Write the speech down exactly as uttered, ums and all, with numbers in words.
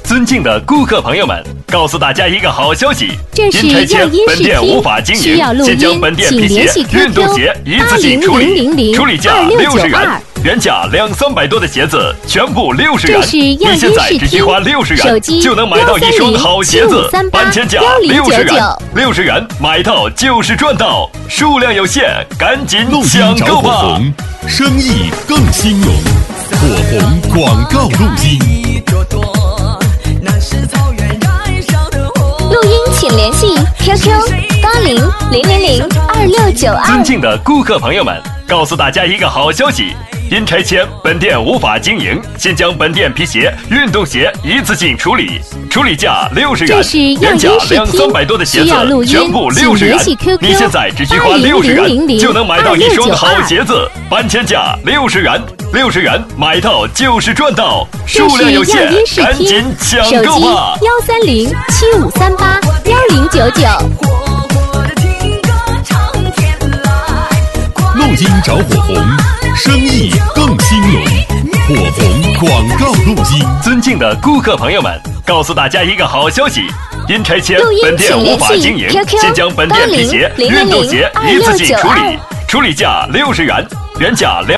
尊敬的顾客朋友们，告诉大家一个好消息， 这是因拆迁要音本视听店无法经需要录营，现将音本店皮鞋、 请联系运动鞋一次性处理，处理价六十元，原价两三百多的鞋子全部六十元， 这是要你现在只需花六十元就能买到一双好鞋子，搬迁价六十元，六十元买到就是赚到，数量有限，赶紧抢购吧！ 生意更兴隆，火红广告录音。 录音请联系 Q Q 八零零零零二六九二。 尊敬的顾客朋友们，告诉大家一个好消息，因拆迁本店无法经营，现将本店皮鞋、运动鞋一次性处理，处理价六十元，原价两三百多的鞋子全部六十元，你现在只需花六十元就能买到一双好鞋子，搬迁价六十元，六十元买到就是赚到，数量有限，赶紧抢购吧！ 幺三零七五三八幺零九九。 录音找火红，生意更兴隆，火红广告录音。 尊敬的顾客朋友们，告诉大家一个好消息，因拆迁本店无法经营，现将本店皮鞋、运动鞋一次性处理，处理价六十元，原价两。